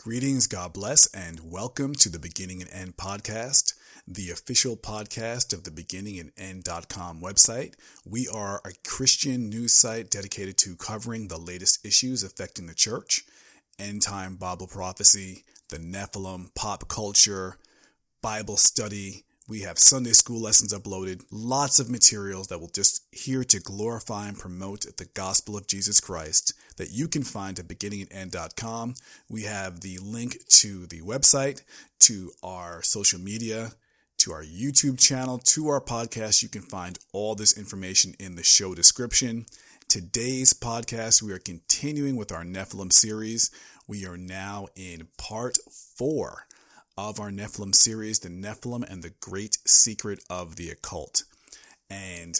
Greetings, God bless, and welcome to the Beginning and End podcast, the official podcast of the beginningandend.com website. We are a Christian news site dedicated to covering the latest issues affecting the church, end-time Bible prophecy, the Nephilim, pop culture, Bible study. We have Sunday school lessons uploaded, lots of materials that will just here to glorify and promote the gospel of Jesus Christ that you can find at beginningandend.com. We have the link to the website, to our social media, to our YouTube channel, to our podcast. You can find all this information in the show description. Today's podcast, we are continuing with our Nephilim series. We are now in part 4 of our Nephilim series, the Nephilim and the Great Secret of the Occult. And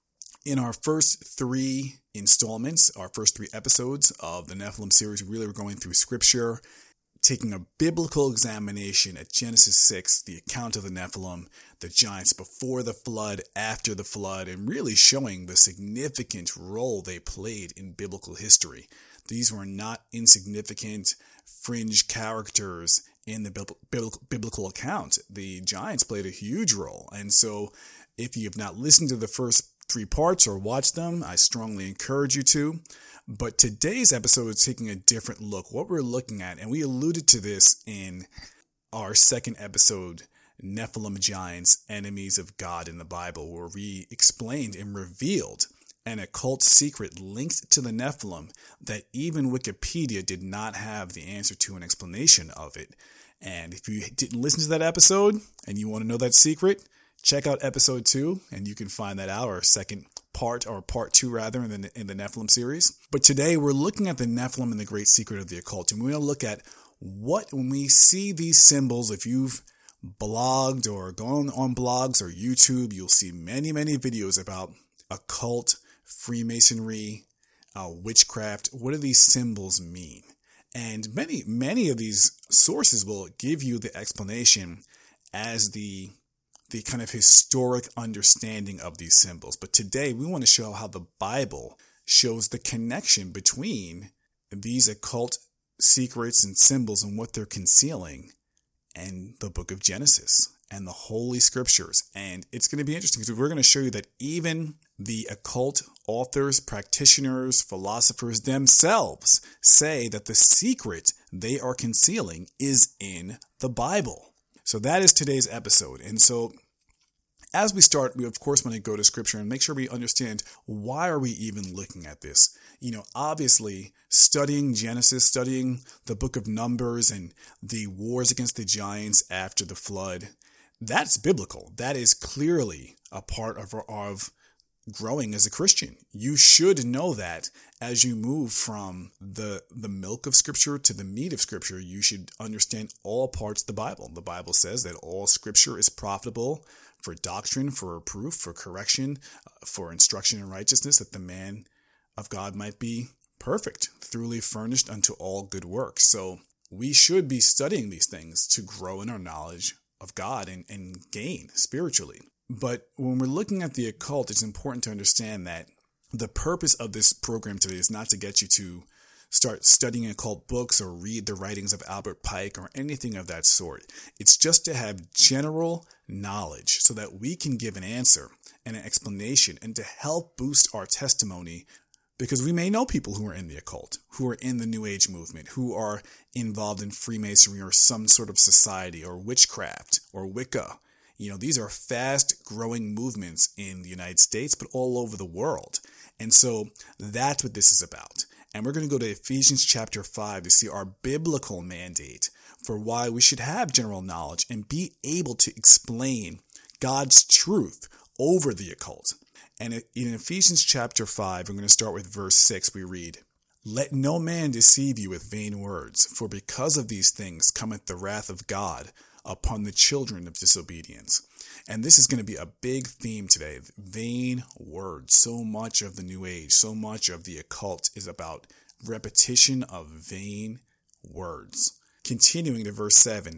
in our first 3 installments, our first 3 episodes of the Nephilim series, we really were going through scripture, taking a biblical examination at Genesis 6, the account of the Nephilim, the giants before the flood, after the flood, and really showing the significant role they played in biblical history. These were not insignificant fringe characters in the biblical account. The giants played a huge role. And so if you have not listened to the first 3 parts or watched them, I strongly encourage you to. But today's episode is taking a different look. What we're looking at, and we alluded to this in our second episode, Nephilim Giants, Enemies of God in the Bible, where we explained and revealed an occult secret linked to the Nephilim that even Wikipedia did not have the answer to an explanation of it. And if you didn't listen to that episode and you want to know that secret, check out episode 2 and you can find that out, or second part, or part 2 rather, in the Nephilim series. But today we're looking at the Nephilim and the Great Secret of the Occult. And we're going to look at when we see these symbols. If you've blogged or gone on blogs or YouTube, you'll see many videos about occult, Freemasonry, witchcraft. What do these symbols mean? And many of these sources will give you the explanation as the kind of historic understanding of these symbols. But today we want to show how the Bible shows the connection between these occult secrets and symbols and what they're concealing and the book of Genesis and the Holy Scriptures. And it's going to be interesting because we're going to show you that even the occult authors, practitioners, philosophers themselves say that the secret they are concealing is in the Bible. So that is today's episode. And so as we start, we of course want to go to scripture and make sure we understand, why are we even looking at this? Obviously studying Genesis, studying the book of Numbers and the wars against the giants after the flood, that's biblical. That is clearly a part of growing as a Christian. You should know that as you move from the milk of Scripture to the meat of Scripture, you should understand all parts of the Bible. The Bible says that all Scripture is profitable for doctrine, for reproof, for correction, for instruction in righteousness, that the man of God might be perfect, thoroughly furnished unto all good works. So we should be studying these things to grow in our knowledge of God and gain spiritually. But when we're looking at the occult, it's important to understand that the purpose of this program today is not to get you to start studying occult books or read the writings of Albert Pike or anything of that sort. It's just to have general knowledge so that we can give an answer and an explanation and to help boost our testimony, because we may know people who are in the occult, who are in the New Age movement, who are involved in Freemasonry or some sort of society or witchcraft or Wicca. These are fast-growing movements in the United States, but all over the world. And so that's what this is about. And we're going to go to Ephesians chapter 5 to see our biblical mandate for why we should have general knowledge and be able to explain God's truth over the occult. And in Ephesians chapter 5, I'm going to start with verse 6, we read, "Let no man deceive you with vain words, for because of these things cometh the wrath of God upon the children of disobedience." And this is going to be a big theme today, vain words. So much of the New Age, so much of the occult is about repetition of vain words. Continuing to verse 7,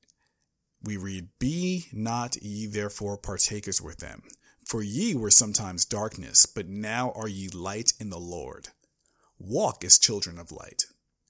we read, "Be not ye therefore partakers with them. For ye were sometimes darkness, but now are ye light in the Lord. Walk as children of light.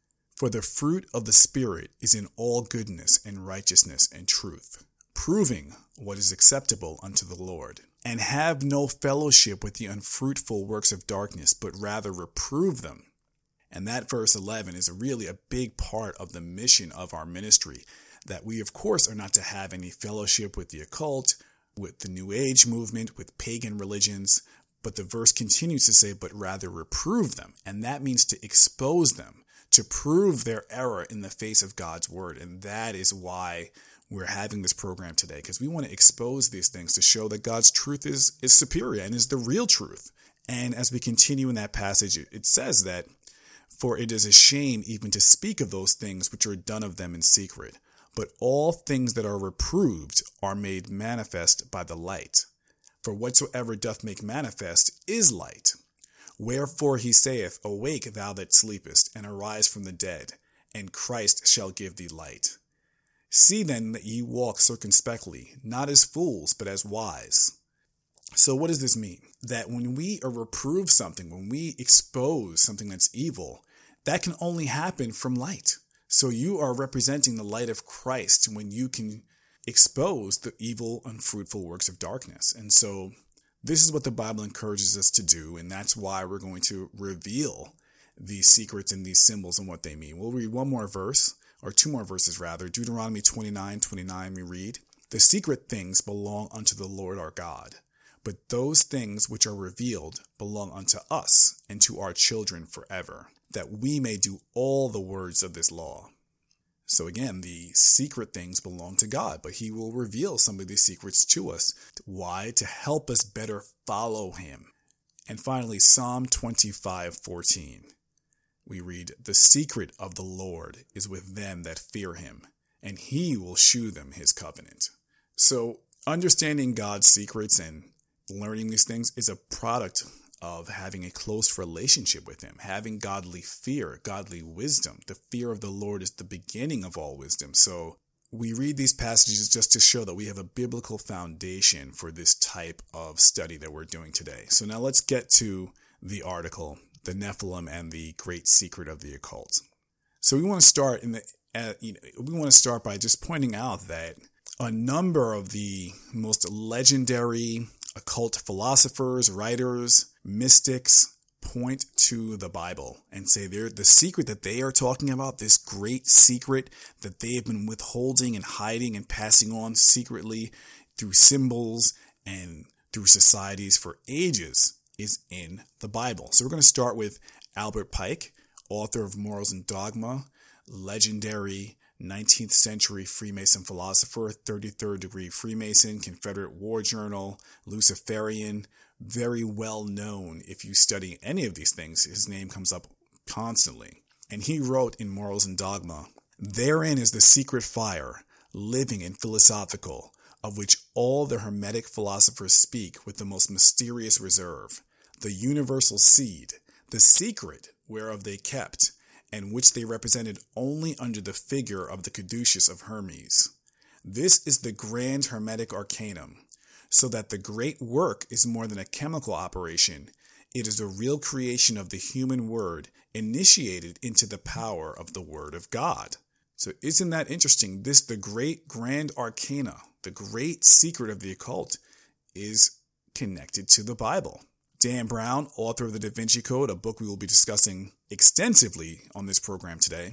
For the fruit of the Spirit is in all goodness and righteousness and truth, proving what is acceptable unto the Lord. And have no fellowship with the unfruitful works of darkness, but rather reprove them. And that verse 11 is really a big part of the mission of our ministry, that we, of course, are not to have any fellowship with the occult, with the New Age movement, with pagan religions. But the verse continues to say, but rather reprove them. And that means to expose them, to prove their error in the face of God's word. And that is why we're having this program today, because we want to expose these things to show that God's truth is superior and is the real truth. And as we continue in that passage, it says that, for it is a shame even to speak of those things which are done of them in secret. But all things that are reproved are made manifest by the light. For whatsoever doth make manifest is light. Wherefore he saith, Awake, thou that sleepest, and arise from the dead, and Christ shall give thee light. See then that ye walk circumspectly, not as fools, but as wise. So what does this mean? That when we reprove something, when we expose something that's evil, that can only happen from light. So you are representing the light of Christ when you can expose the evil, unfruitful works of darkness. And so this is what the Bible encourages us to do, and that's why we're going to reveal these secrets and these symbols and what they mean. We'll read one more verse, or two more verses rather. Deuteronomy 29:29, we read, The secret things belong unto the Lord our God, but those things which are revealed belong unto us and to our children forever, that we may do all the words of this law. So again, the secret things belong to God, but he will reveal some of these secrets to us. Why? To help us better follow him. And finally, Psalm 25:14. We read, The secret of the Lord is with them that fear him, and he will shew them his covenant. So understanding God's secrets and learning these things is a product of having a close relationship with him, having godly fear, godly wisdom. The fear of the Lord is the beginning of all wisdom. So we read these passages just to show that we have a biblical foundation for this type of study that we're doing today. So now let's get to the article, The Nephilim and the Great Secret of the Occult. So we want to start by just pointing out that a number of the most legendary occult philosophers, writers, mystics point to the Bible and say the secret that they are talking about, this great secret that they have been withholding and hiding and passing on secretly through symbols and through societies for ages, is in the Bible. So we're going to start with Albert Pike, author of Morals and Dogma, legendary 19th century Freemason philosopher, 33rd degree Freemason, Confederate War Journal, Luciferian, very well known. If you study any of these things, his name comes up constantly. And he wrote in Morals and Dogma, Therein is the secret fire, living and philosophical, of which all the Hermetic philosophers speak with the most mysterious reserve, the universal seed, the secret whereof they kept, and which they represented only under the figure of the caduceus of Hermes. This is the grand Hermetic arcanum, so that the great work is more than a chemical operation. It is a real creation of the human word, initiated into the power of the word of God. So isn't that interesting? The great grand arcana, the great secret of the occult, is connected to the Bible. Dan Brown, author of The Da Vinci Code, a book we will be discussing extensively on this program today,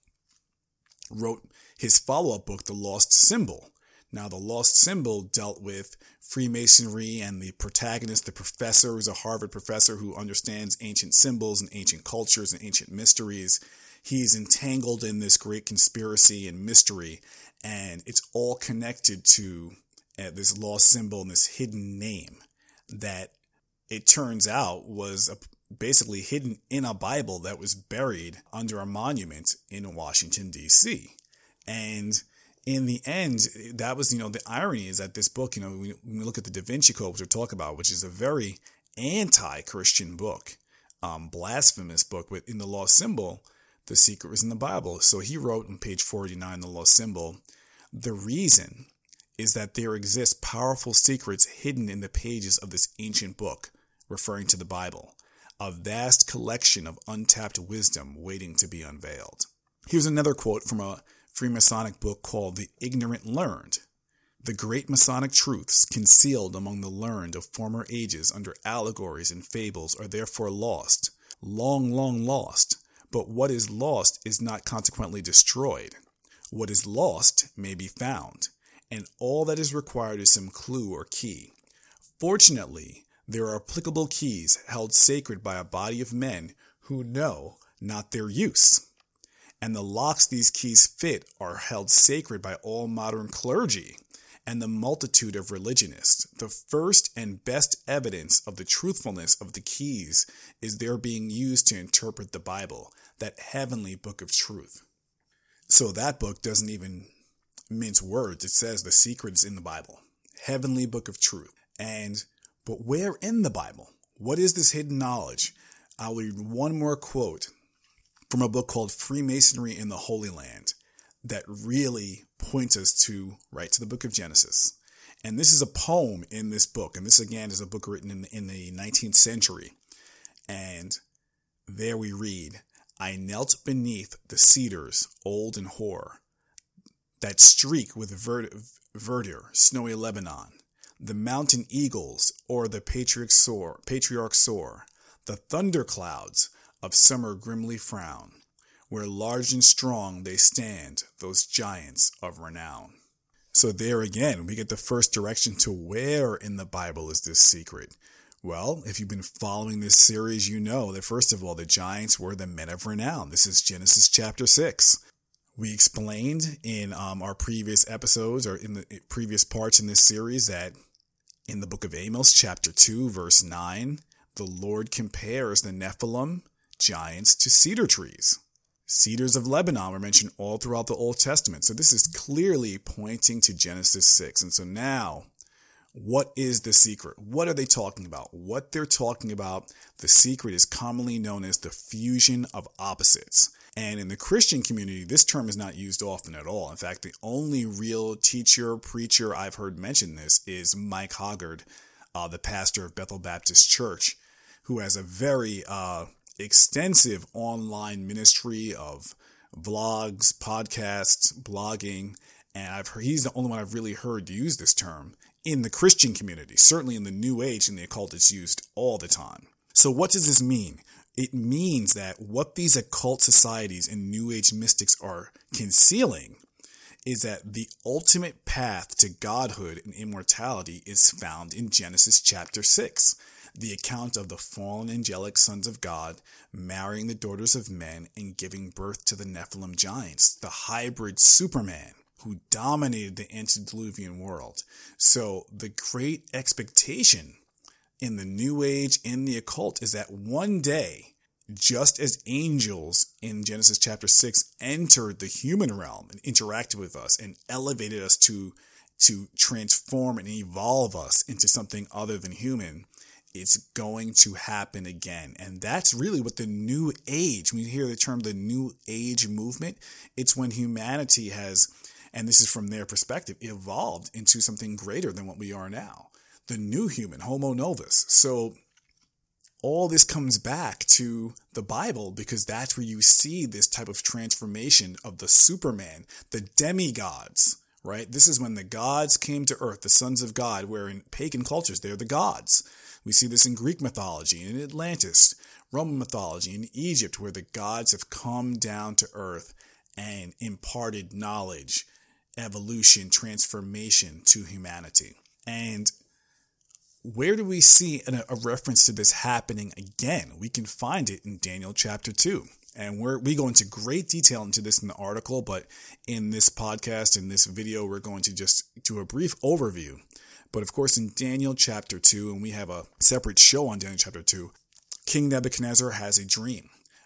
wrote his follow-up book, The Lost Symbol. Now, The Lost Symbol dealt with Freemasonry, and the protagonist, the professor, who's a Harvard professor who understands ancient symbols and ancient cultures and ancient mysteries. He's entangled in this great conspiracy and mystery, and it's all connected to this lost symbol and this hidden name that it turns out was basically hidden in a Bible that was buried under a monument in Washington, D.C. And in the end, that was, the irony is that this book, when we look at the Da Vinci Code, which we'll talk about, which is a very anti-Christian book, blasphemous book, in The Lost Symbol, the secret was in the Bible. So he wrote on page 489, The Lost Symbol, the reason is that there exist powerful secrets hidden in the pages of this ancient book, referring to the Bible, a vast collection of untapped wisdom waiting to be unveiled. Here's another quote from a Freemasonic book called The Ignorant Learned. The great Masonic truths concealed among the learned of former ages under allegories and fables are therefore lost, long, long lost. But what is lost is not consequently destroyed. What is lost may be found, and all that is required is some clue or key. Fortunately, there are applicable keys held sacred by a body of men who know not their use. And the locks these keys fit are held sacred by all modern clergy and the multitude of religionists. The first and best evidence of the truthfulness of the keys is their being used to interpret the Bible, that heavenly book of truth. So that book doesn't even mince words. It says the secret is in the Bible. Heavenly book of truth. But where in the Bible? What is this hidden knowledge? I'll read one more quote from a book called Freemasonry in the Holy Land that really points us right to the book of Genesis. And this is a poem in this book. And this, again, is a book written in the 19th century. And there we read, I knelt beneath the cedars, old and hoar, that streak with verdure, snowy Lebanon, the mountain eagles o'er the patriarch soar, the thunder clouds of summer grimly frown, where large and strong they stand, those giants of renown. So there again, we get the first direction to where in the Bible is this secret. Well, if you've been following this series, you know that first of all, the giants were the men of renown. This is Genesis chapter 6. We explained in our previous episodes or in the previous parts in this series that in the book of Amos chapter 2 verse 9, the Lord compares the Nephilim giants to cedar trees. Cedars of Lebanon were mentioned all throughout the Old Testament. So this is clearly pointing to Genesis 6. And so now, what is the secret? What are they talking about? What they're talking about, the secret is commonly known as the fusion of opposites. And in the Christian community, this term is not used often at all. In fact, the only real teacher, preacher I've heard mention this is Mike Hoggard, the pastor of Bethel Baptist Church, who has a very extensive online ministry of vlogs, podcasts, blogging, and he's the only one I've really heard use this term in the Christian community. Certainly in the New Age and the occult, it's used all the time. So what does this mean? It means that what these occult societies and New Age mystics are concealing is that the ultimate path to godhood and immortality is found in Genesis chapter 6, the account of the fallen angelic sons of God marrying the daughters of men and giving birth to the Nephilim giants, the hybrid Superman who dominated the antediluvian world. So the great expectation in the New Age, in the occult, is that one day, just as angels in Genesis chapter 6 entered the human realm and interacted with us and elevated us to transform and evolve us into something other than human, it's going to happen again. And that's really what the New Age, when you hear the term the New Age movement, it's when humanity has, and this is from their perspective, evolved into something greater than what we are now. The new human, Homo novus. So all this comes back to the Bible because that's where you see this type of transformation of the Superman, the demigods, right? This is when the gods came to earth, the sons of God, where in pagan cultures, they're the gods. We see this in Greek mythology, in Atlantis, Roman mythology, in Egypt, where the gods have come down to earth and imparted knowledge, evolution, transformation to humanity. And where do we see a reference to this happening again? We can find it in Daniel chapter 2. And we go into great detail into this in the article, but in this podcast, in this video, we're going to just do a brief overview. But of course, in Daniel chapter 2, and we have a separate show on Daniel chapter 2, King Nebuchadnezzar has a dream,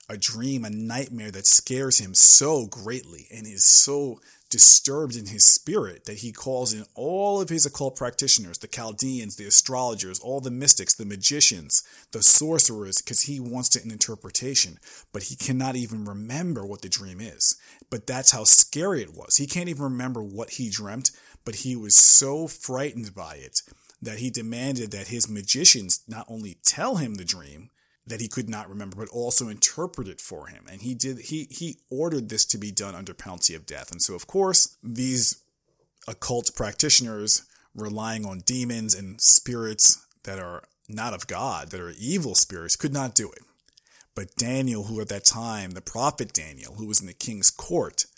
a nightmare that scares him so greatly and is so disturbed in his spirit that he calls in all of his occult practitioners, the Chaldeans, the astrologers, all the mystics, the magicians, the sorcerers, because he wants an interpretation, but he cannot even remember what the dream is. But that's how scary it was. He can't even remember what he dreamt, but he was so frightened by it that he demanded that his magicians not only tell him the dream, that he could not remember, but also interpret it for him. And he ordered this to be done under penalty of death. And so, of course, these occult practitioners relying on demons and spirits that are not of God, that are evil spirits, could not do it. But Daniel, who at that time, the prophet Daniel, who was in the king's court,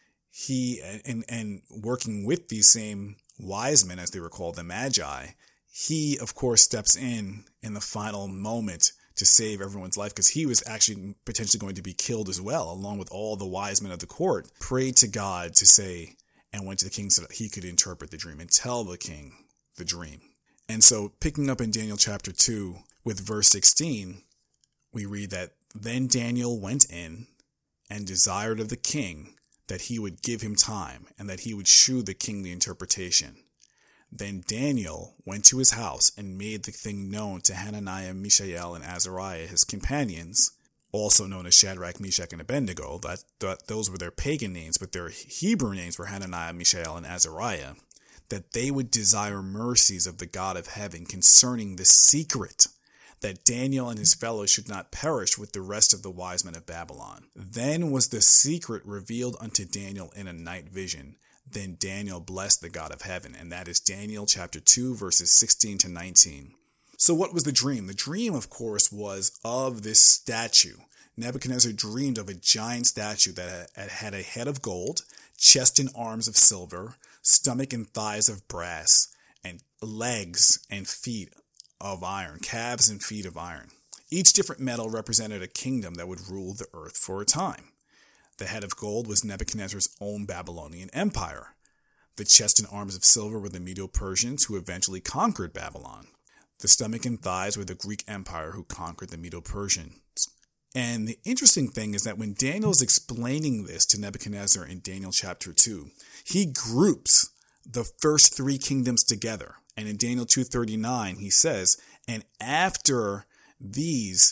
he, and working with these same wise men, as they were called, the Magi, he, of course, steps in the final moment to save everyone's life, because he was actually potentially going to be killed as well, along with all the wise men of the court, prayed to God to say, and went to the king so that he could interpret the dream and tell the king the dream. And so, picking up in Daniel chapter 2 with verse 16, we read that, "Then Daniel went in and desired of the king that he would give him time, and that he would shew the king the interpretation. Then Daniel went to his house and made the thing known to Hananiah, Mishael, and Azariah, his companions," also known as Shadrach, Meshach, and Abednego. Those were their pagan names, but their Hebrew names were Hananiah, Mishael, and Azariah, "that they would desire mercies of the God of heaven concerning the secret, that Daniel and his fellows should not perish with the rest of the wise men of Babylon. Then was the secret revealed unto Daniel in a night vision. Then Daniel blessed the God of heaven." And that is Daniel chapter 2, verses 16 to 19. So what was the dream? The dream, of course, was of this statue. Nebuchadnezzar dreamed of a giant statue that had a head of gold, chest and arms of silver, stomach and thighs of brass, and legs and feet of iron, calves and feet of iron. Each different metal represented a kingdom that would rule the earth for a time. The head of gold was Nebuchadnezzar's own Babylonian empire. The chest and arms of silver were the Medo-Persians, who eventually conquered Babylon. The stomach and thighs were the Greek Empire, who conquered the Medo-Persians. And the interesting thing is that when Daniel is explaining this to Nebuchadnezzar in Daniel chapter 2, he groups the first three kingdoms together. And in Daniel 2:39, he says, and after these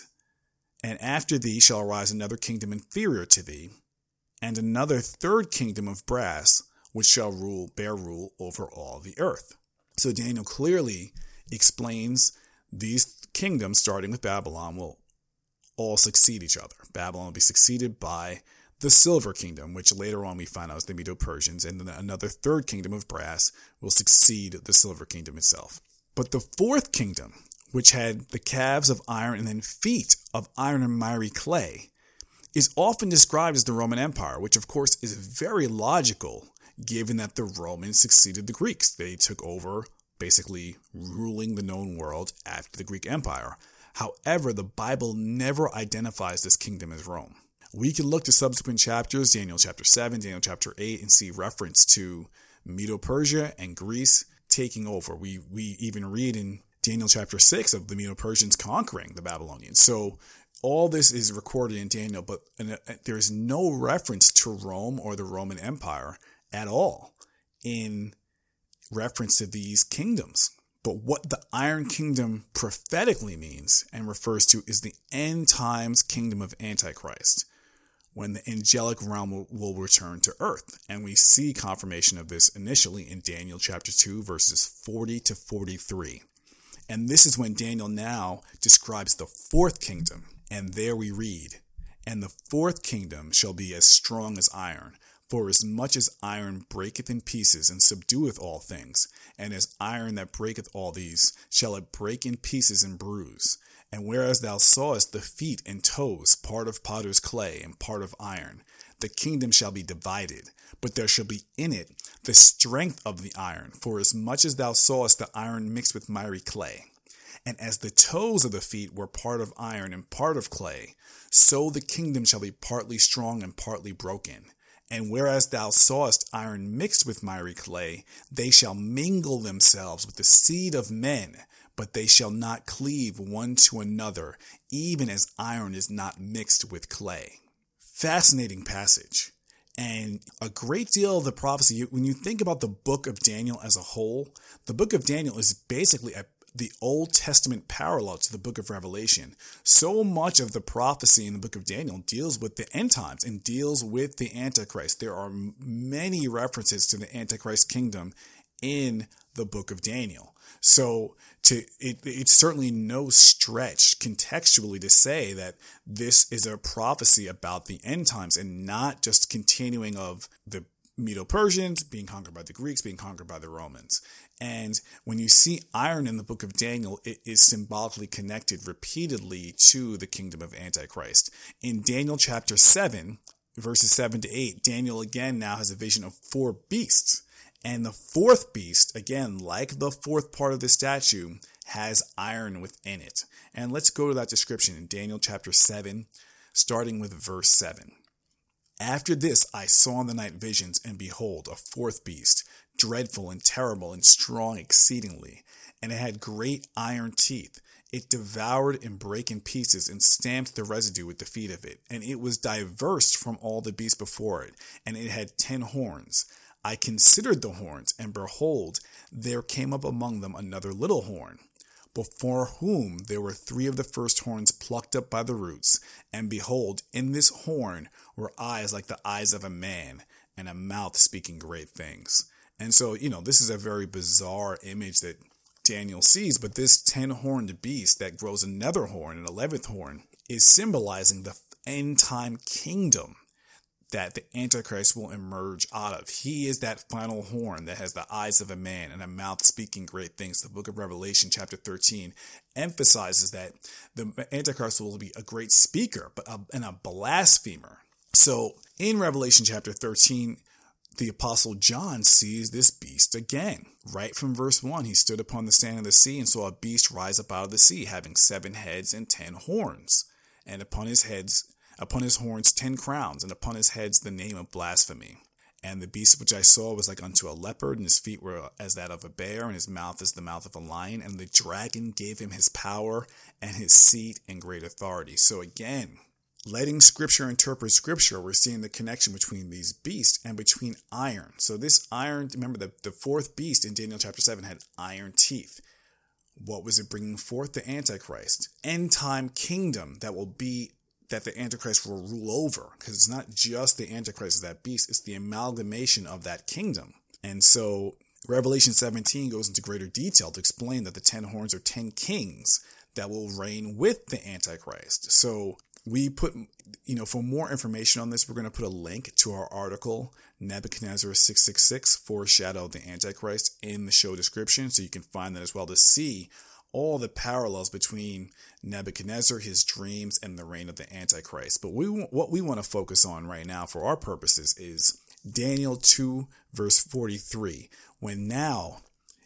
shall arise another kingdom inferior to thee, and another third kingdom of brass, which shall bear rule over all the earth." So Daniel clearly explains these kingdoms, starting with Babylon, will all succeed each other. Babylon will be succeeded by the silver kingdom, which later on we find out is the Medo-Persians, and then another third kingdom of brass will succeed the silver kingdom itself. But the fourth kingdom, which had the calves of iron and then feet of iron and miry clay, is often described as the Roman Empire, which of course is very logical given that the Romans succeeded the Greeks. They took over, basically ruling the known world after the Greek Empire. However, the Bible never identifies this kingdom as Rome. We can look to subsequent chapters, Daniel chapter 7, Daniel chapter 8, and see reference to Medo-Persia and Greece taking over. We even read in Daniel chapter 6 of the Medo-Persians conquering the Babylonians. So all this is recorded in Daniel, but there is no reference to Rome or the Roman Empire at all in reference to these kingdoms. But what the Iron Kingdom prophetically means and refers to is the end times kingdom of Antichrist, when the angelic realm will return to earth. And we see confirmation of this initially in Daniel chapter 2, verses 40 to 43. And this is when Daniel now describes the fourth kingdom. And there we read, "And the fourth kingdom shall be as strong as iron, for as much as iron breaketh in pieces and subdueth all things, and as iron that breaketh all these, shall it break in pieces and bruise. And whereas thou sawest the feet and toes, part of potter's clay and part of iron, the kingdom shall be divided, but there shall be in it the strength of the iron, for as much as thou sawest the iron mixed with miry clay. And as the toes of the feet were part of iron and part of clay, so the kingdom shall be partly strong and partly broken. And whereas thou sawest iron mixed with miry clay, they shall mingle themselves with the seed of men, but they shall not cleave one to another, even as iron is not mixed with clay." Fascinating passage. And a great deal of the prophecy, when you think about the book of Daniel as a whole, the book of Daniel is basically the Old Testament parallel to the book of Revelation. So much of the prophecy in the book of Daniel deals with the end times and deals with the Antichrist. There are many references to the Antichrist kingdom in the book of Daniel. So it's certainly no stretch contextually to say that this is a prophecy about the end times and not just continuing of the Medo-Persians being conquered by the Greeks, being conquered by the Romans. And when you see iron in the book of Daniel, it is symbolically connected repeatedly to the kingdom of Antichrist. In Daniel chapter 7, verses 7 to 8, Daniel again now has a vision of 4 beasts. And the 4th beast, again, like the 4th part of the statue, has iron within it. And let's go to that description in Daniel chapter 7, starting with verse 7. After this I saw in the night visions, and behold, a 4th beast, dreadful and terrible and strong exceedingly, and it had great iron teeth. It devoured and brake in pieces and stamped the residue with the feet of it. And it was diverse from all the beasts before it, and it had 10 horns. I considered the horns, and behold, there came up among them another little horn, before whom there were 3 of the first horns plucked up by the roots. And behold, in this horn were eyes like the eyes of a man, and a mouth speaking great things. And so, this is a very bizarre image that Daniel sees, but this 10-horned beast that grows another horn, an 11th horn, is symbolizing the end time kingdom that the Antichrist will emerge out of. He is that final horn that has the eyes of a man and a mouth speaking great things. The book of Revelation, chapter 13, emphasizes that the Antichrist will be a great speaker, and a blasphemer. So in Revelation chapter 13, the apostle John sees this beast again. Right from verse 1, he stood upon the sand of the sea and saw a beast rise up out of the sea, having 7 heads and 10 horns, and upon his horns 10 crowns, and upon his heads the name of blasphemy. And the beast which I saw was like unto a leopard, and his feet were as that of a bear, and his mouth as the mouth of a lion. And the dragon gave him his power and his seat and great authority. So again, letting Scripture interpret Scripture, we're seeing the connection between these beasts and between iron. So this iron, remember the 4th beast in Daniel chapter 7 had iron teeth. What was it bringing forth? The Antichrist. End time kingdom that the Antichrist will rule over, because it's not just the Antichrist as that beast, it's the amalgamation of that kingdom. And so Revelation 17 goes into greater detail to explain that the 10 horns are 10 kings that will reign with the Antichrist. So we put, for more information on this, we're going to put a link to our article, Nebuchadnezzar 666, Foreshadow of the Antichrist, in the show description, so you can find that as well to see all the parallels between Nebuchadnezzar, his dreams, and the reign of the Antichrist. But what we want to focus on right now for our purposes is Daniel 2, verse 43, when now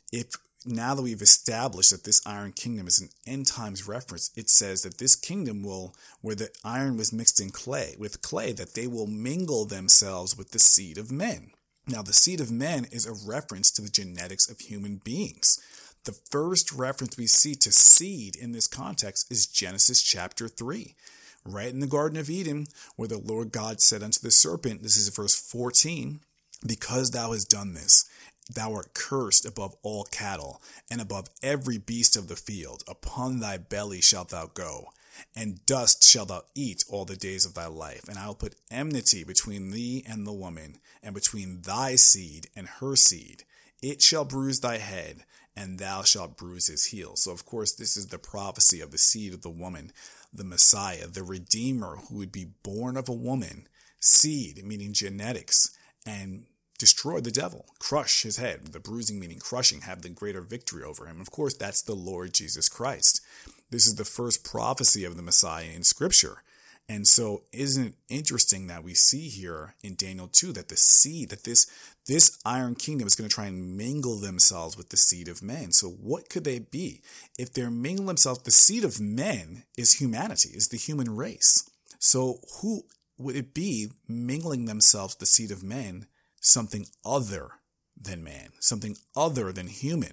that we've established that this iron kingdom is an end times reference, it says that this kingdom where the iron was mixed in clay, that they will mingle themselves with the seed of men. Now, the seed of men is a reference to the genetics of human beings. The first reference we see to seed in this context is Genesis chapter 3, right in the Garden of Eden, where the Lord God said unto the serpent, this is verse 14, because thou hast done this, thou art cursed above all cattle, and above every beast of the field. Upon thy belly shalt thou go, and dust shalt thou eat all the days of thy life. And I will put enmity between thee and the woman, and between thy seed and her seed. It shall bruise thy head, and thou shalt bruise his heel. So, of course, this is the prophecy of the seed of the woman, the Messiah, the Redeemer, who would be born of a woman, seed, meaning genetics, and destroy the devil, crush his head, the bruising meaning crushing, have the greater victory over him. Of course, that's the Lord Jesus Christ. This is the first prophecy of the Messiah in Scripture. And so isn't it interesting that we see here in Daniel 2 that the seed, that this iron kingdom is going to try and mingle themselves with the seed of men. So what could they be? If they're mingling themselves, the seed of men is humanity, is the human race. So who would it be mingling themselves with the seed of men? Something other than man, something other than human.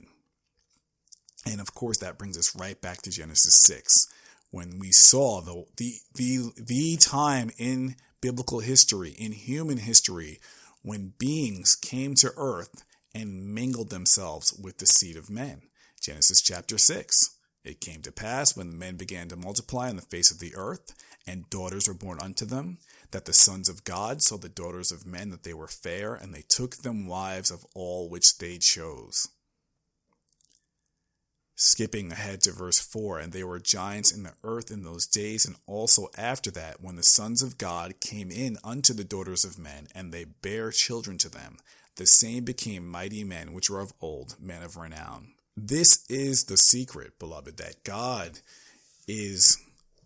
And of course, that brings us right back to Genesis 6, when we saw the time in biblical history, in human history, when beings came to earth and mingled themselves with the seed of men. Genesis chapter 6. It came to pass when men began to multiply on the face of the earth, and daughters were born unto them, that the sons of God saw the daughters of men, that they were fair, and they took them wives of all which they chose. Skipping ahead to verse 4, and there were giants in the earth in those days, and also after that, when the sons of God came in unto the daughters of men, and they bare children to them. The same became mighty men, which were of old, men of renown. This is the secret, beloved, that God is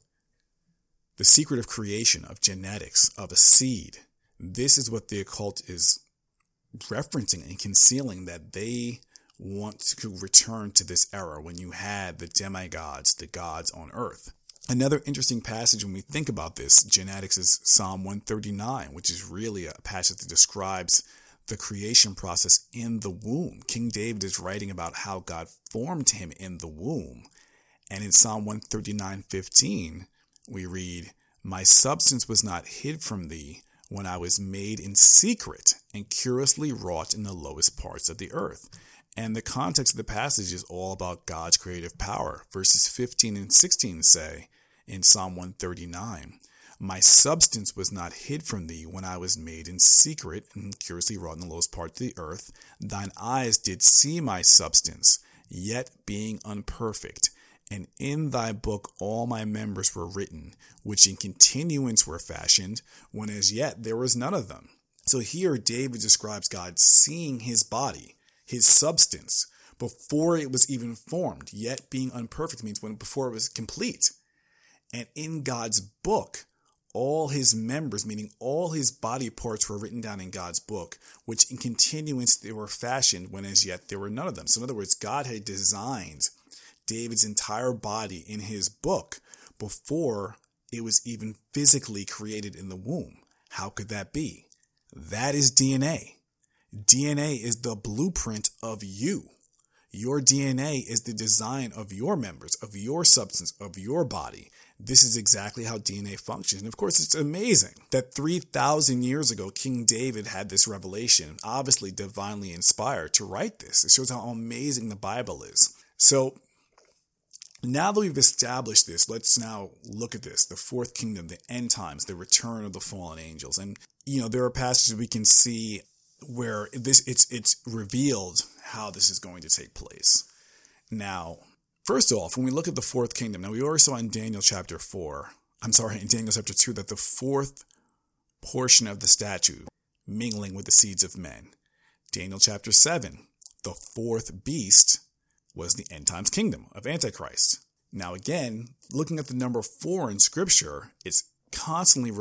the secret of creation, of genetics, of a seed. This is what the occult is referencing and concealing, that they want to return to this era when you had the demigods, the gods on earth. Another interesting passage when we think about this, genetics, is Psalm 139, which is really a passage that describes the creation process in the womb. King David is writing about how God formed him in the womb. And in Psalm 139:15, we read, "My substance was not hid from thee when I was made in secret and curiously wrought in the lowest parts of the earth." And the context of the passage is all about God's creative power. Verses 15 and 16 say in Psalm 139, "My substance was not hid from thee when I was made in secret and curiously wrought in the lowest part of the earth. Thine eyes did see my substance, yet being unperfect. And in thy book all my members were written, which in continuance were fashioned, when as yet there was none of them." So here David describes God seeing his body, his substance, before it was even formed, yet being unperfect means before it was complete. And in God's book, all his members, meaning all his body parts, were written down in God's book, which in continuance they were fashioned, when as yet there were none of them. So in other words, God had designed David's entire body in his book before it was even physically created in the womb. How could that be? That is DNA. DNA is the blueprint of you. Your DNA is the design of your members, of your substance, of your body. This is exactly how DNA functions. And of course, it's amazing that 3,000 years ago, King David had this revelation, obviously divinely inspired, to write this. It shows how amazing the Bible is. So now that we've established this, let's now look at this, the fourth kingdom, the end times, the return of the fallen angels. And, there are passages we can see where it's revealed how this is going to take place. Now, first off, when we look at the fourth kingdom, now we already saw in Daniel chapter 2, that the fourth portion of the statue mingling with the seeds of men. Daniel chapter 7, the fourth beast was the end times kingdom of Antichrist. Now again, looking at the number 4 in scripture, it's constantly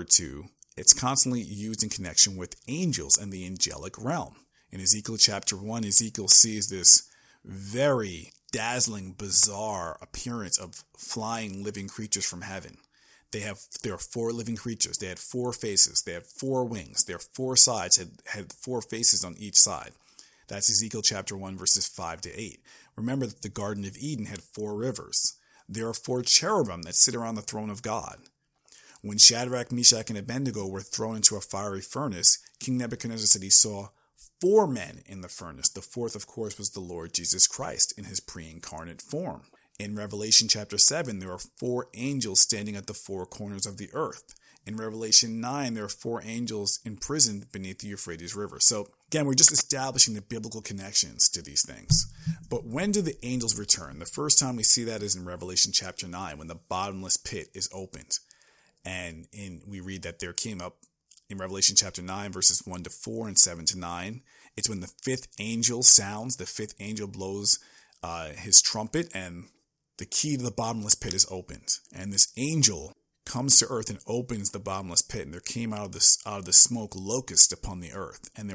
used in connection with angels and the angelic realm. In Ezekiel chapter 1, Ezekiel sees this very dazzling, bizarre appearance of flying living creatures from heaven. There are 4 living creatures. They had 4 faces. They had 4 wings. Their 4 sides had 4 faces on each side. That's Ezekiel chapter 1, verses 5 to 8. Remember that the Garden of Eden had 4 rivers. There are 4 cherubim that sit around the throne of God. When Shadrach, Meshach, and Abednego were thrown into a fiery furnace, King Nebuchadnezzar said he saw 4 men in the furnace. The 4th, of course, was the Lord Jesus Christ in his pre-incarnate form. In Revelation chapter 7, there are 4 angels standing at the 4 corners of the earth. In Revelation 9, there are 4 angels imprisoned beneath the Euphrates River. So again, we're just establishing the biblical connections to these things. But when do the angels return? The first time we see that is in Revelation chapter 9, when the bottomless pit is opened. And we read that there came up in Revelation chapter 9, verses 1 to 4 and 7 to 9. It's when the 5th angel sounds, the 5th angel blows his trumpet, and the key to the bottomless pit is opened. And this angel comes to earth and opens the bottomless pit, and there came out of the smoke locust upon the earth, and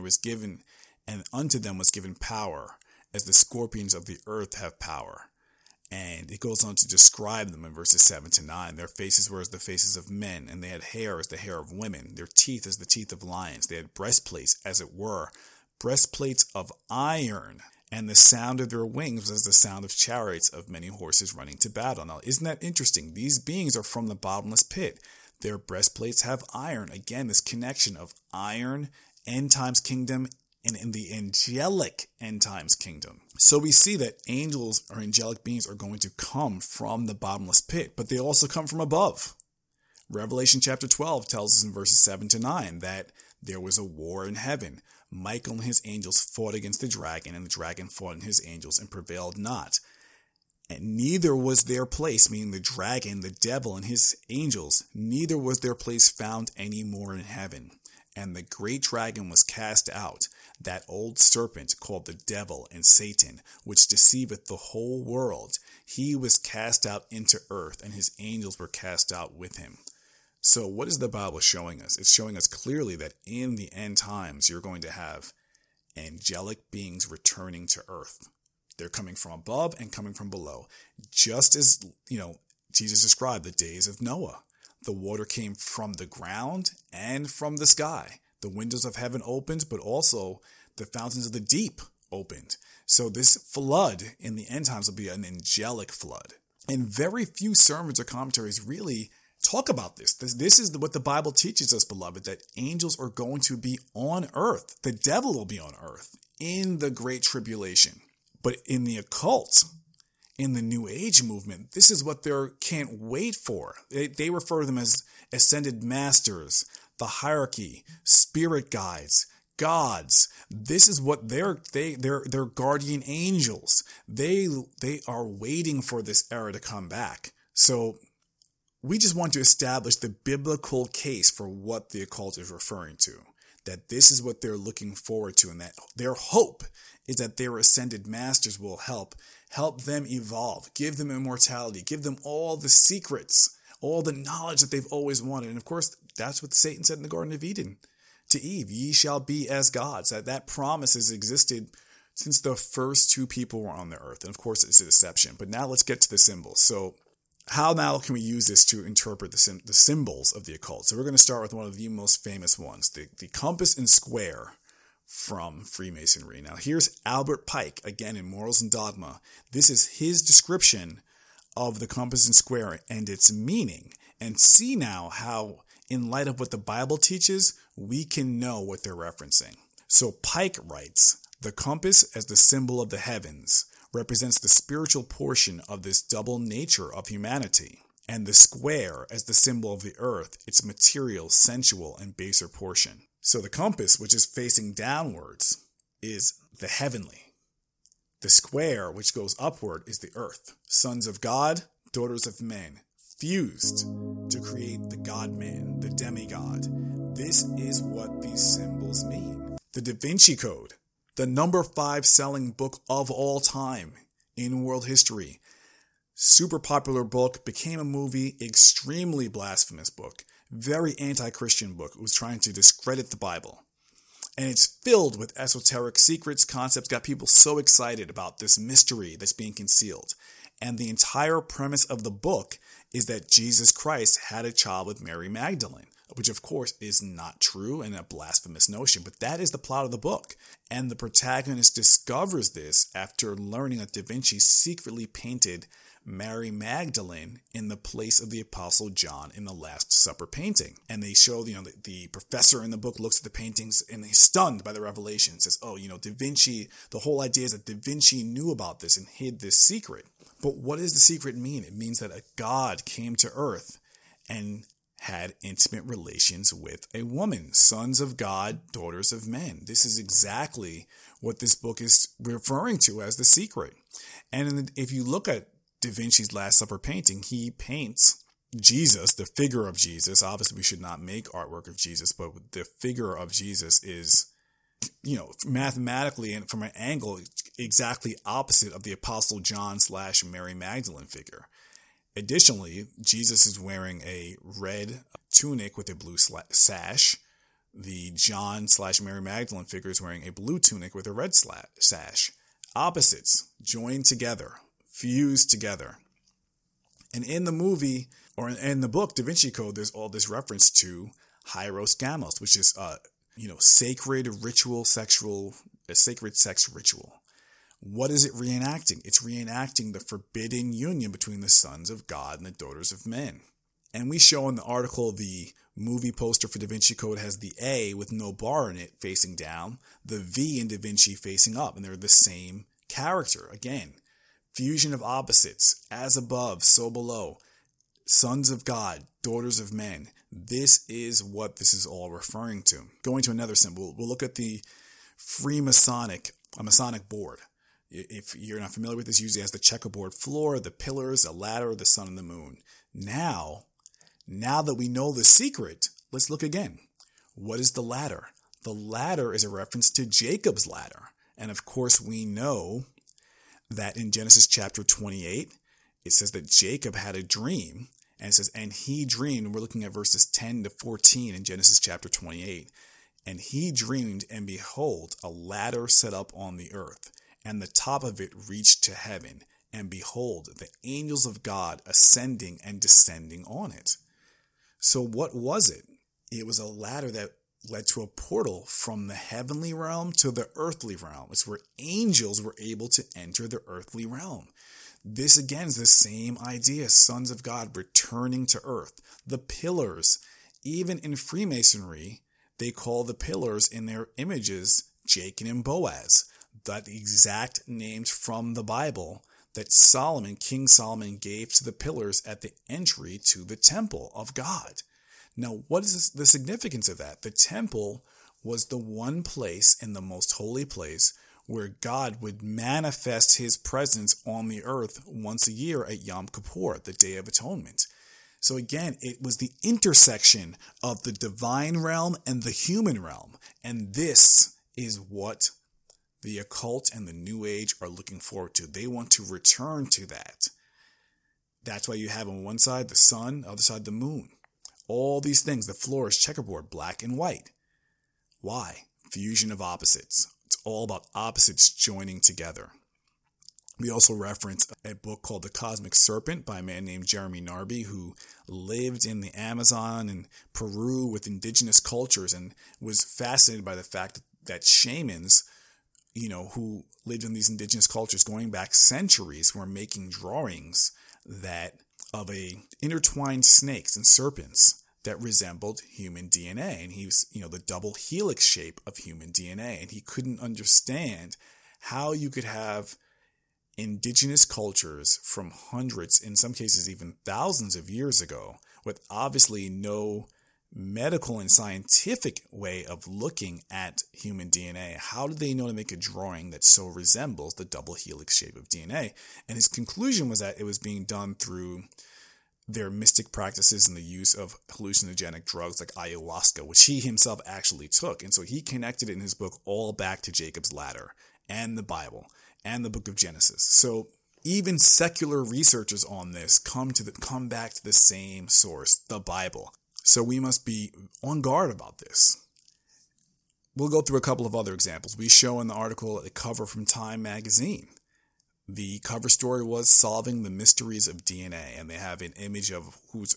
unto them was given power, as the scorpions of the earth have power. And it goes on to describe them in verses 7 to 9. Their faces were as the faces of men, and they had hair as the hair of women. Their teeth as the teeth of lions. They had breastplates, as it were, breastplates of iron. And the sound of their wings was as the sound of chariots of many horses running to battle. Now, isn't that interesting? These beings are from the bottomless pit. Their breastplates have iron. Again, this connection of iron, end times kingdom, and in the angelic end times kingdom. So we see that angels or angelic beings are going to come from the bottomless pit, but they also come from above. Revelation chapter 12 tells us in verses 7 to 9 that there was a war in heaven. Michael and his angels fought against the dragon, and the dragon fought and his angels and prevailed not. And neither was their place, meaning the dragon, the devil, and his angels, neither was their place found any more in heaven. And the great dragon was cast out, that old serpent called the devil and Satan, which deceiveth the whole world. He was cast out into earth, and his angels were cast out with him. So what is the Bible showing us? It's showing us clearly that in the end times, you're going to have angelic beings returning to earth. They're coming from above and coming from below. Just as, Jesus described the days of Noah. The water came from the ground and from the sky. The windows of heaven opened, but also the fountains of the deep opened. So this flood in the end times will be an angelic flood. And very few sermons or commentaries really talk about this. This is what the Bible teaches us, beloved, that angels are going to be on earth. The devil will be on earth in the Great Tribulation. But in the occult, in the New Age movement, this is what they can't wait for. They refer to them as ascended masters, the hierarchy, spirit guides, gods. This is what they're guardian angels. They are waiting for this era to come back. So we just want to establish the biblical case for what the occult is referring to. That this is what they're looking forward to, and that their hope is that their ascended masters will help them evolve, give them immortality, give them all the secrets, all the knowledge that they've always wanted. And of course, that's what Satan said in the Garden of Eden to Eve, ye shall be as gods. That promise has existed since the first two people were on the earth. And of course, it's a deception. But now let's get to the symbols. So how now can we use this to interpret the symbols of the occult? So we're going to start with one of the most famous ones, the compass and square from Freemasonry. Now here's Albert Pike, again in Morals and Dogma. This is his description of the compass and square and its meaning. And see now how, in light of what the Bible teaches, we can know what they're referencing. So Pike writes, the compass as the symbol of the heavens represents the spiritual portion of this double nature of humanity, and the square as the symbol of the earth, its material, sensual, and baser portion. So the compass, which is facing downwards, is the heavenly. The square, which goes upward, is the earth. Sons of God, daughters of men, fused to create the God-man, the demigod. This is what these symbols mean. The Da Vinci Code, the number 5 selling book of all time in world history. Super popular book, became a movie, extremely blasphemous book, very anti-Christian book. It was trying to discredit the Bible. And it's filled with esoteric secrets, concepts, got people so excited about this mystery that's being concealed. And the entire premise of the book is that Jesus Christ had a child with Mary Magdalene, which of course is not true and a blasphemous notion, but that is the plot of the book. And the protagonist discovers this after learning that Da Vinci secretly painted Mary Magdalene in the place of the Apostle John in the Last Supper painting. And they show, the professor in the book looks at the paintings and he's stunned by the revelation. Says, Da Vinci, the whole idea is that Da Vinci knew about this and hid this secret. But what does the secret mean? It means that a God came to earth and had intimate relations with a woman. Sons of God, daughters of men. This is exactly what this book is referring to as the secret. And if you look at Da Vinci's Last Supper painting, he paints Jesus, the figure of Jesus. Obviously, we should not make artwork of Jesus, but the figure of Jesus is, mathematically and from an angle, exactly opposite of the Apostle John / Mary Magdalene figure. Additionally, Jesus is wearing a red tunic with a blue sash. The John / Mary Magdalene figure is wearing a blue tunic with a red sash. Opposites joined together, fused together. And in the movie, or in the book, Da Vinci Code, there's all this reference to Hieros Gamos, which is sacred sex ritual. What is it reenacting? It's reenacting the forbidden union between the sons of God and the daughters of men. And we show in the article the movie poster for Da Vinci Code has the A with no bar in it facing down, the V in Da Vinci facing up, and they're the same character. Again, fusion of opposites, as above, so below. Sons of God, daughters of men. This is what this is all referring to. Going to another symbol, we'll look at the Freemasonic, a Masonic board. If you're not familiar with this, usually has the checkerboard floor, the pillars, a ladder, the sun and the moon. Now that we know the secret, let's look again. What is the ladder? The ladder is a reference to Jacob's ladder. And of course, we know that in Genesis chapter 28, it says that Jacob had a dream. And it says, and he dreamed, and we're looking at verses 10 to 14 in Genesis chapter 28. And he dreamed, and behold, a ladder set up on the earth, and the top of it reached to heaven. And behold, the angels of God ascending and descending on it. So what was it? It was a ladder that led to a portal from the heavenly realm to the earthly realm. It's where angels were able to enter the earthly realm. This again is the same idea, sons of God returning to earth. The pillars, even in Freemasonry, they call the pillars in their images Jachin and Boaz. That the exact names from the Bible that King Solomon gave to the pillars at the entry to the temple of God. Now, what is the significance of that? The temple was the one place in the most holy place where God would manifest his presence on the earth once a year at Yom Kippur, the Day of Atonement. So again, it was the intersection of the divine realm and the human realm. And this is what the occult and the New Age are looking forward to. They want to return to that. That's why you have on one side the sun, other side the moon. All these things, the floor is checkerboard, black and white. Why? Fusion of opposites. It's all about opposites joining together. We also reference a book called The Cosmic Serpent by a man named Jeremy Narby, who lived in the Amazon and Peru with indigenous cultures and was fascinated by the fact that shamans, who lived in these indigenous cultures going back centuries, were making drawings of intertwined snakes and serpents that resembled human DNA. And he was, the double helix shape of human DNA. And he couldn't understand how you could have indigenous cultures from hundreds, in some cases even thousands of years ago, with obviously no medical and scientific way of looking at human DNA. How did they know to make a drawing that so resembles the double helix shape of DNA? And his conclusion was that it was being done through their mystic practices and the use of hallucinogenic drugs like ayahuasca, which he himself actually took. And so he connected it in his book all back to Jacob's Ladder and the Bible and the book of Genesis. So even secular researchers on this come back to the same source, the Bible. So we must be on guard about this. We'll go through a couple of other examples. We show in the article a cover from Time magazine. The cover story was Solving the Mysteries of DNA, and they have an image of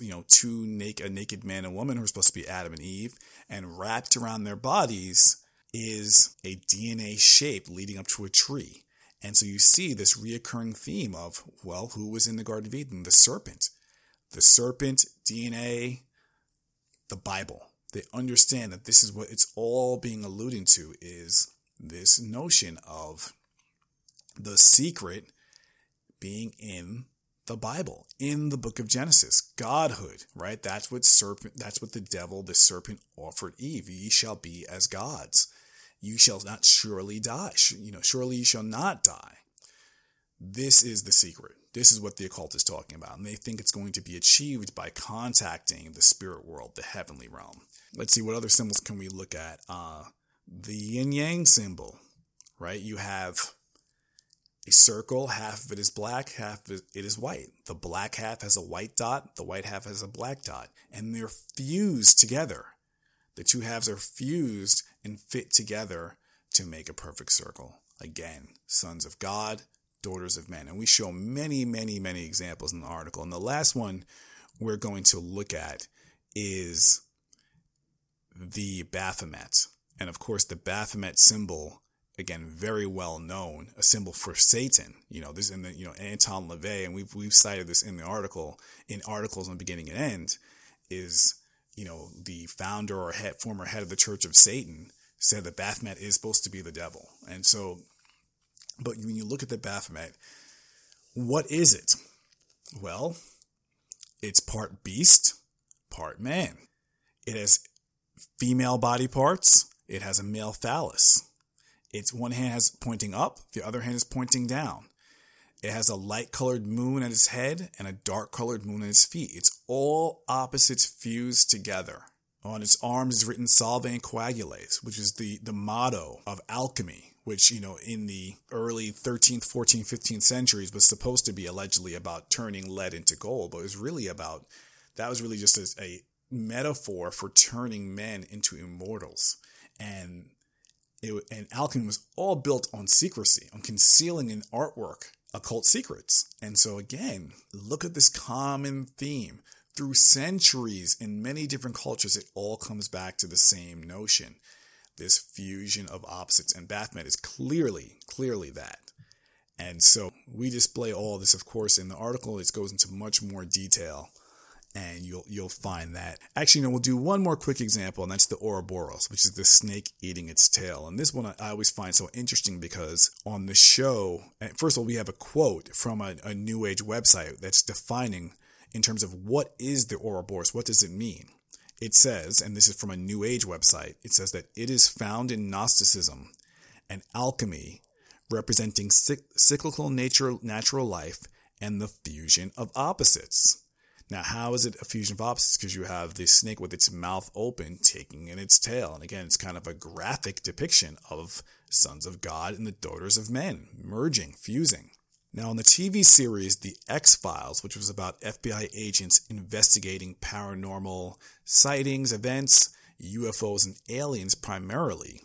a naked man and woman who are supposed to be Adam and Eve, and wrapped around their bodies is a DNA shape leading up to a tree. And so you see this reoccurring theme of, who was in the Garden of Eden? The serpent. The serpent, DNA, the Bible. They understand that this is what it's all being alluding to, is this notion of the secret being in the Bible, in the book of Genesis. Godhood, right? That's what the devil, the serpent, offered Eve. Ye shall be as gods. You shall not surely die. Surely you shall not die. This is the secret. This is what the occult is talking about. And they think it's going to be achieved by contacting the spirit world, the heavenly realm. Let's see, what other symbols can we look at? The yin yang symbol, right? You have a circle, half of it is black, half of it is white. The black half has a white dot, the white half has a black dot, and they're fused together. The two halves are fused and fit together to make a perfect circle. Again, sons of God, daughters of men. And we show many, many, many examples in the article. And the last one we're going to look at is the Baphomet. And of course, the Baphomet symbol, again, very well known, a symbol for Satan. This in the, Anton LaVey, and we've cited this in the article, in articles on Beginning and End, is, the founder or former head of the Church of Satan said that Baphomet is supposed to be the devil. And so, but when you look at the Baphomet, what is it? Well, it's part beast, part man. It has female body parts. It has a male phallus. Its one hand has pointing up, the other hand is pointing down. It has a light-colored moon at its head and a dark-colored moon at its feet. It's all opposites fused together. On its arms is written Salve and Coagulate, which is the motto of alchemy, which, in the early 13th, 14th, 15th centuries was supposed to be allegedly about turning lead into gold, but it was really that was really just a metaphor for turning men into immortals. And alchemy was all built on secrecy, on concealing in artwork occult secrets. And so again, look at this common theme. Through centuries in many different cultures, it all comes back to the same notion. This fusion of opposites, and Baphomet is clearly that. And so we display all this, of course, in the article. It goes into much more detail, and you'll find that. Actually, we'll do one more quick example, and that's the Ouroboros, which is the snake eating its tail. And this one I always find so interesting because on the show, first of all, we have a quote from a New Age website that's defining in terms of what is the Ouroboros, what does it mean? It says, and this is from a New Age website, it says that it is found in Gnosticism and alchemy, representing cyclical natural life and the fusion of opposites. Now, how is it a fusion of opposites? Because you have the snake with its mouth open, taking in its tail. And again, it's kind of a graphic depiction of sons of God and the daughters of men, merging, fusing. Now, in the TV series The X-Files, which was about FBI agents investigating paranormal sightings, events, UFOs, and aliens primarily,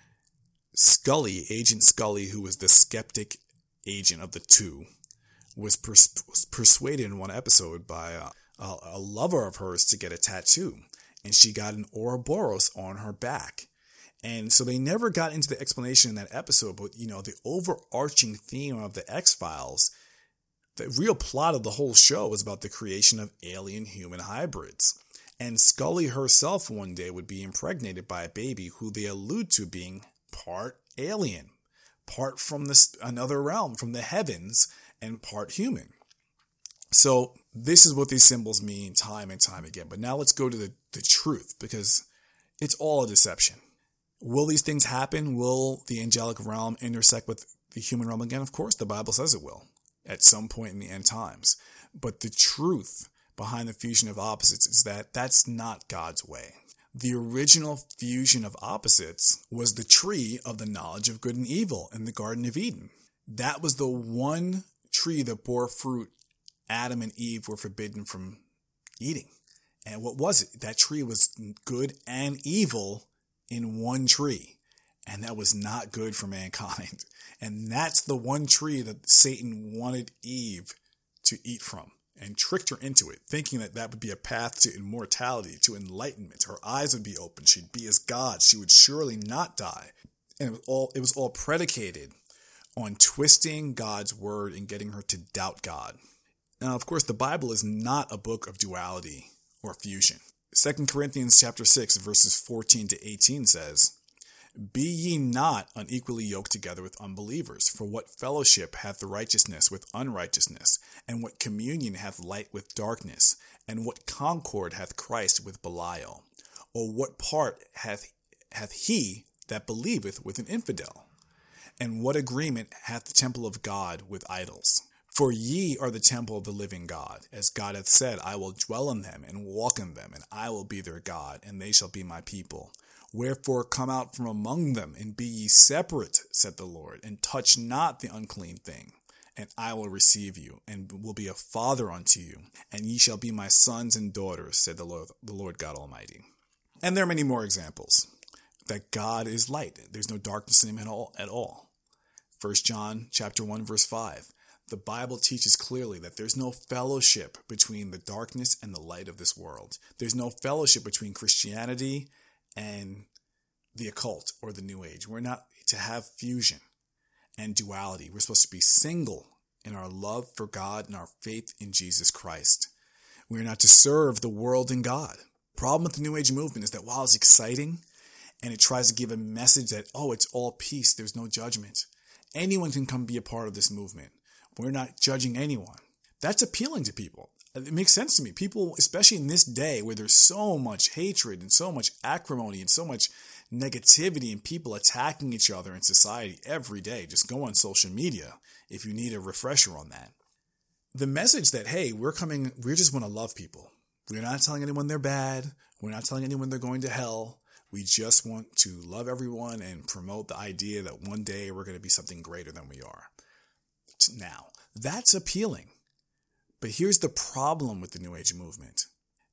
Agent Scully, who was the skeptic agent of the two, was persuaded in one episode by a lover of hers to get a tattoo, and she got an Ouroboros on her back. And so they never got into the explanation in that episode, but, the overarching theme of the X-Files, the real plot of the whole show was about the creation of alien-human hybrids. And Scully herself one day would be impregnated by a baby who they allude to being part alien, part from another realm, from the heavens, and part human. So this is what these symbols mean time and time again. But now let's go to the truth, because it's all a deception. Will these things happen? Will the angelic realm intersect with the human realm again? Of course, the Bible says it will at some point in the end times. But the truth behind the fusion of opposites is that that's not God's way. The original fusion of opposites was the tree of the knowledge of good and evil in the Garden of Eden. That was the one tree that bore fruit Adam and Eve were forbidden from eating. And what was it? That tree was good and evil in one tree. And that was not good for mankind. And that's the one tree that Satan wanted Eve to eat from and tricked her into it, thinking that that would be a path to immortality, to enlightenment. Her eyes would be open. She'd be as God. She would surely not die. And it was all predicated on twisting God's word and getting her to doubt God. Now, of course, the Bible is not a book of duality or fusion. 2 Corinthians chapter 6, verses 14 to 18 says, "Be ye not unequally yoked together with unbelievers, for what fellowship hath righteousness with unrighteousness, and what communion hath light with darkness, and what concord hath Christ with Belial? Or what part hath he that believeth with an infidel? And what agreement hath the temple of God with idols? For ye are the temple of the living God, as God hath said, I will dwell in them and walk in them, and I will be their God, and they shall be my people. Wherefore come out from among them, and be ye separate, said the Lord, and touch not the unclean thing. And I will receive you, and will be a father unto you, and ye shall be my sons and daughters, said the Lord God Almighty." And there are many more examples. That God is light. There's no darkness in him at all. 1 John chapter 1, verse 5. The Bible teaches clearly that there's no fellowship between the darkness and the light of this world. There's no fellowship between Christianity and the occult or the New Age. We're not to have fusion and duality. We're supposed to be single in our love for God and our faith in Jesus Christ. We're not to serve the world and God. Problem with the New Age movement is that while it's exciting and it tries to give a message that, it's all peace, there's no judgment, anyone can come be a part of this movement. We're not judging anyone. That's appealing to people. It makes sense to me. People, especially in this day where there's so much hatred and so much acrimony and so much negativity and people attacking each other in society every day. Just go on social media if you need a refresher on that. The message that, hey, we just want to love people. We're not telling anyone they're bad. We're not telling anyone they're going to hell. We just want to love everyone and promote the idea that one day we're going to be something greater than we are. Now, that's appealing. But here's the problem with the New Age movement.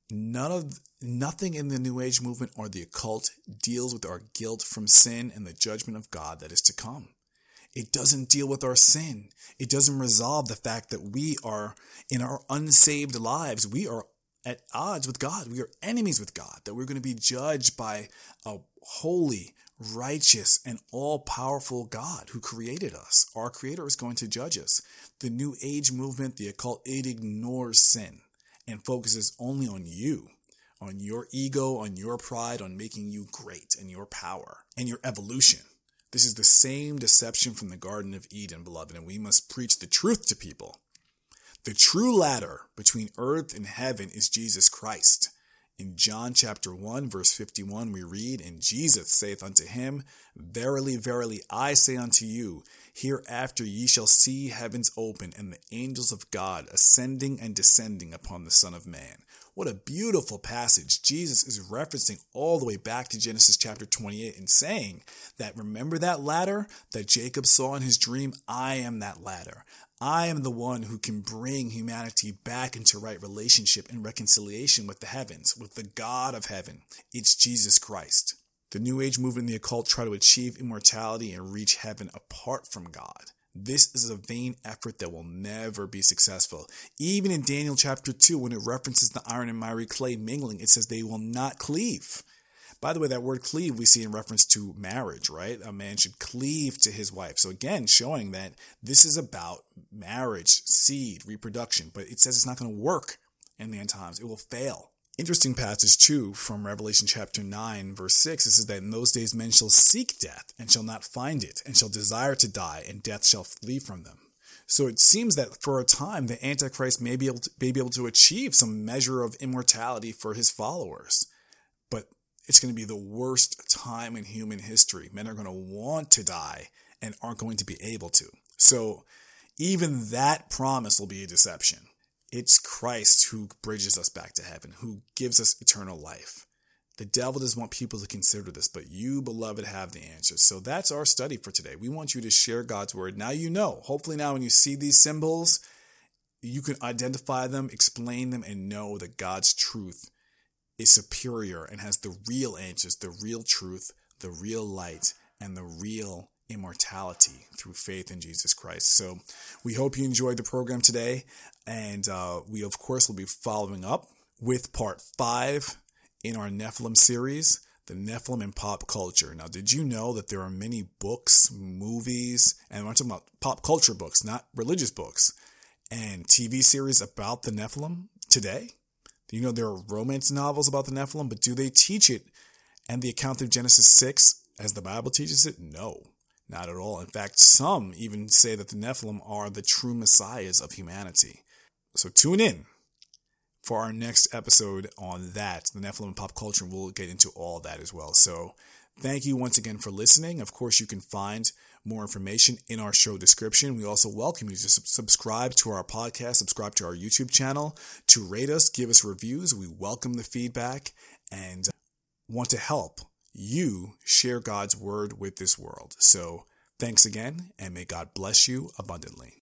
Nothing in the New Age movement or the occult deals with our guilt from sin and the judgment of God that is to come. It doesn't deal with our sin. It doesn't resolve the fact that we are, in our unsaved lives, we are at odds with God. We are enemies with God, that we're going to be judged by a holy, righteous, and all-powerful God who created us. Our Creator is going to judge us. The New Age movement, the occult, it ignores sin and focuses only on you, on your ego, on your pride, on making you great and your power and your evolution. This is the same deception from the Garden of Eden, beloved, and we must preach the truth to people. The true ladder between earth and heaven is Jesus Christ. In John chapter 1, verse 51, we read, "And Jesus saith unto him, Verily, verily, I say unto you, hereafter ye shall see heavens open, and the angels of God ascending and descending upon the Son of Man." What a beautiful passage. Jesus is referencing all the way back to Genesis chapter 28 and saying that, remember that ladder that Jacob saw in his dream? I am that ladder. I am the one who can bring humanity back into right relationship and reconciliation with the heavens, with the God of heaven. It's Jesus Christ. The New Age movement and the occult try to achieve immortality and reach heaven apart from God. This is a vain effort that will never be successful. Even in Daniel chapter 2, when it references the iron and miry clay mingling, it says they will not cleave. By the way, that word cleave we see in reference to marriage, right? A man should cleave to his wife. So again, showing that this is about marriage, seed, reproduction. But it says it's not going to work in the end times. It will fail. Interesting passage too from Revelation chapter 9, verse 6. It says that in those days men shall seek death and shall not find it, and shall desire to die, and death shall flee from them. So it seems that for a time the Antichrist may be able to achieve some measure of immortality for his followers. But it's going to be the worst time in human history. Men are going to want to die and aren't going to be able to. So even that promise will be a deception. It's Christ who bridges us back to heaven, who gives us eternal life. The devil doesn't want people to consider this, but you, beloved, have the answers. So that's our study for today. We want you to share God's word. Now you know. Hopefully now when you see these symbols, you can identify them, explain them, and know that God's truth is superior and has the real answers, the real truth, the real light, and the real immortality through faith in Jesus Christ. So we hope you enjoyed the program today. And we, of course, will be following up with part 5 in our Nephilim series, the Nephilim in pop culture. Now, did you know that there are many books, movies, and we're talking about pop culture books, not religious books, and TV series about the Nephilim today? Do you know there are romance novels about the Nephilim, but do they teach it and the account of Genesis 6 as the Bible teaches it? No, not at all. In fact, some even say that the Nephilim are the true messiahs of humanity. So tune in for our next episode on that, the Nephilim in pop culture, and we'll get into all of that as well. So thank you once again for listening. Of course, you can find more information in our show description. We also welcome you to subscribe to our podcast, subscribe to our YouTube channel, to rate us, give us reviews. We welcome the feedback and want to help you share God's word with this world. So thanks again, and may God bless you abundantly.